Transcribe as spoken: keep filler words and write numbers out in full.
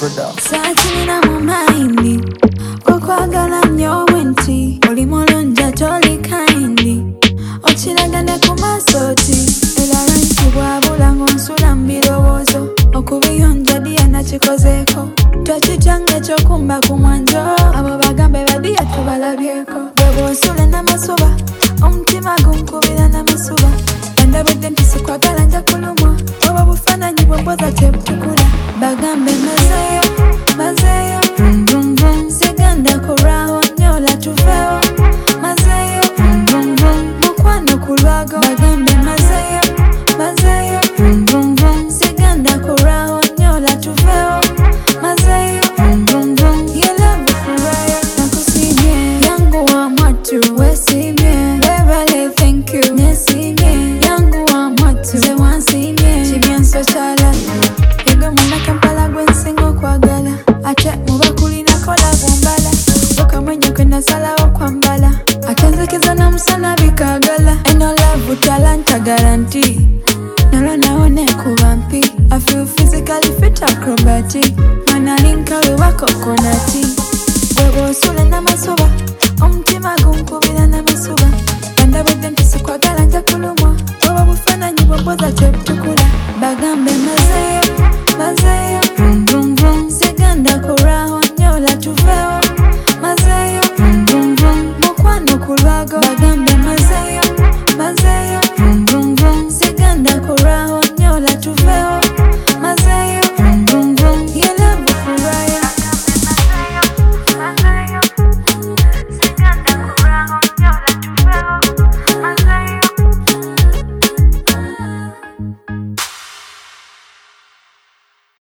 product. Satina mu mind okwagala nnyo wenti oli mulungi toli kind okiragane ku maaso ti era lwensi bwabula ng'onsula mu birowoozo okubiyonja diya nakikozeeko twakityange ekyokumba ku mwanjo abo bagambe badiya tubalabyeko bwe bw'osula n'amasuba omutima gunkubira n'amasuba endabudde nti sikwagala nja kulumwa oba bufaananyi bw'embooza tebutukula bagambe mazeyo mazeyo vum vum vum siganda kuraawo nyola tuveewo mazeyo vum vum vum mukwano ku lwago bagambe mazeyo mazeyo vum vum vum siganda kuraawo nyola tuveewo mazeyo vum vum vum yelavu furayo nakusiimye yangu wa mwatu weesiimye webale thank you neesiimye yangu wa mwatu ze wansiimye kimyanso kyala yego muna kampala gwensinga okwagala ate muba kulinako labumbala okamwenye kwe nasalawo kwambala ate nzikiza namusana bikagala eno lavu talanta garanti nalwa nawo nekuba mpi I feel physically fit acrobatic manalinka wewako konati bwebw'osula n'amasuba omutima gunkubira n'amasuba endabudde nti sikwagala nja kulumwa oba bufaananyi bw'embooza tebutukula bagambe mazeyo mazeyo vum vum vum siganda kuraawo nyola tuveewo mazeyo vum vum vum mukwano ku lwago bagambe mazeyo mazeyo